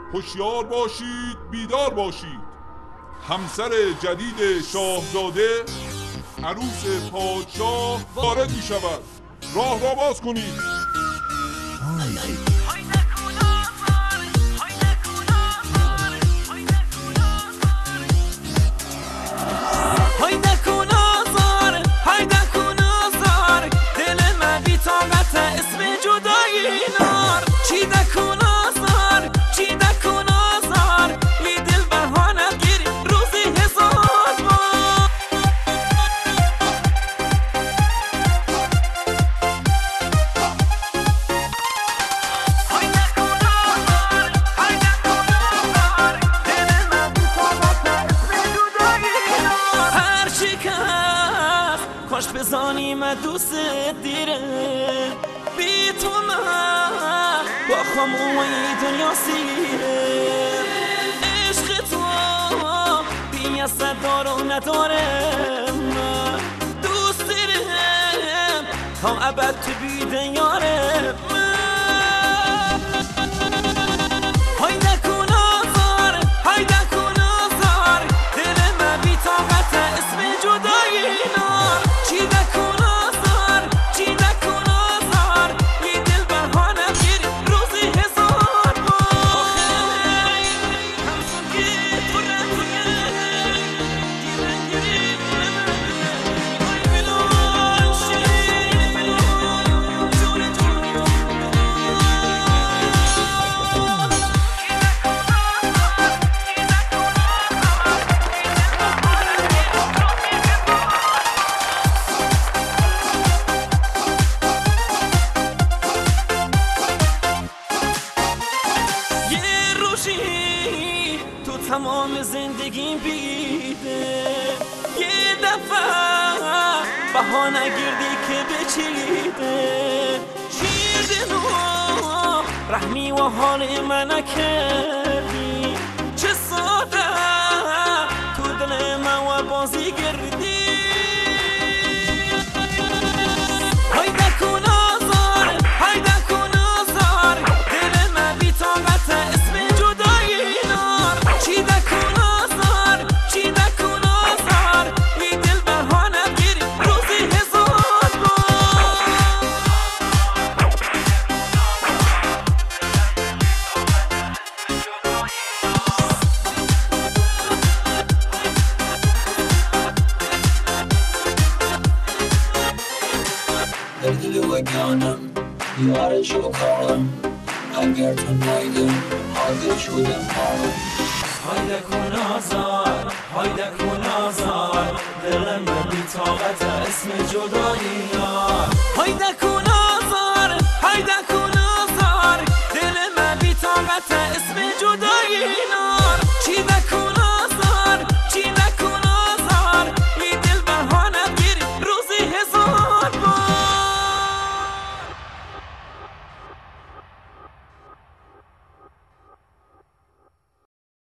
هوشیار باشید، بیدار باشید. همسر جدید شاهزاده، عروس پادشاه وارد می شود. راه را باز کنید. کاش بزانیم دوست دیره بی تو من با خاموی دنیا سیره عشق تو بی اصد دار و نداره من دوست دیرم تا ابد تو بیده یاره من های نکن آزار های نکن آزار دل من بی طاقت اسم جدایی نار تو تمام زندگیم بیده یه دفعه بهانه گردی که بچیده شیر دلو رحمی و حال من نکردی چه ساده تو دل من و بازی گردی های نکن آزار های نکن آزار دل من بی طاقت اسم جدایی جانم یار شکارم اگر تو نیدم حاضر شدم پارم هایده کن آزار هایده کن آزار دل من بی طاقت اسم جدایی یار هایده کن آزار هایده کن آزار دل من بی طاقت اسم